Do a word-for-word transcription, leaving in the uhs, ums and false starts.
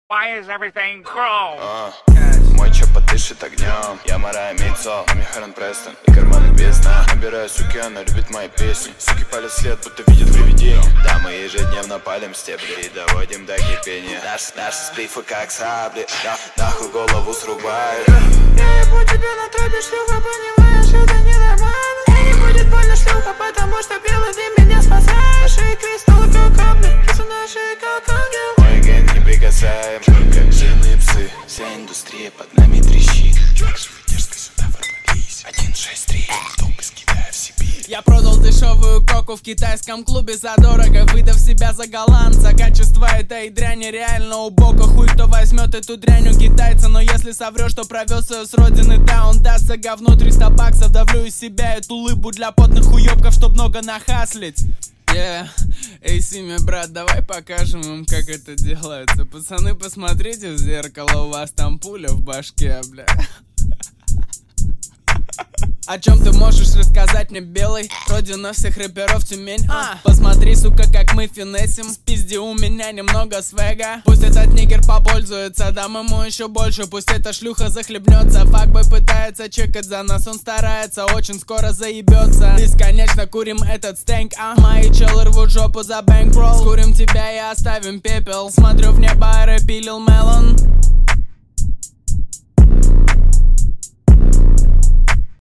Why is everything chrome? Uh, мой чопа дышит огнем. Я Марая Митцо, Михарен Престон. И карманы без дна. Набираю суки, она любит мои песни. Суки палят след, будто видят привидение. Да, мы ежедневно палим стебли и доводим до кипения. Наши, наши сплифы как сабли, да, нахуй голову срубают. Я ебу тебя на тропе, шлюха, понимаешь, это ненормально. И не будет больно, шлюха, потому что белый дым меня спасает. Наши кристаллы как камни, лесу наши как ангел. Мой ген не прикасаем, как жирные псы. Вся индустрия под нами трещит. Как же вы дерзко сюда ворвались? Один шесть три, толпы скидая в Сибирь. Я продал дешевую коку в китайском клубе задорого, выдав себя за голландца. Качество этой дряни реально убого. Хуй кто возьмет эту дрянь у китайца. Но если соврешь, что провез ее с родины, да, он даст за говно триста баксов. Давлю из себя эту лыбу для потных уебков, чтоб много нахаслить. Yeah. Эй, Сими, брат, давай покажем им, как это делается. Пацаны, посмотрите в зеркало, у вас там пуля в башке, бля. О чем ты можешь рассказать мне, белый? Родина всех рэперов Тюмень. а, Посмотри, сука, как мы финесим. Спизди, у меня немного свега. Пусть этот нигер попользуется, дам ему еще больше. Пусть эта шлюха захлебнется. Факбой пытается чекать за нас, он старается, очень скоро заебется. Бесконечно курим этот стенк, а мои челы рвут жопу за бэнкролл. Скурим тебя и оставим пепел. Смотрю в небо, рэпилил мелон.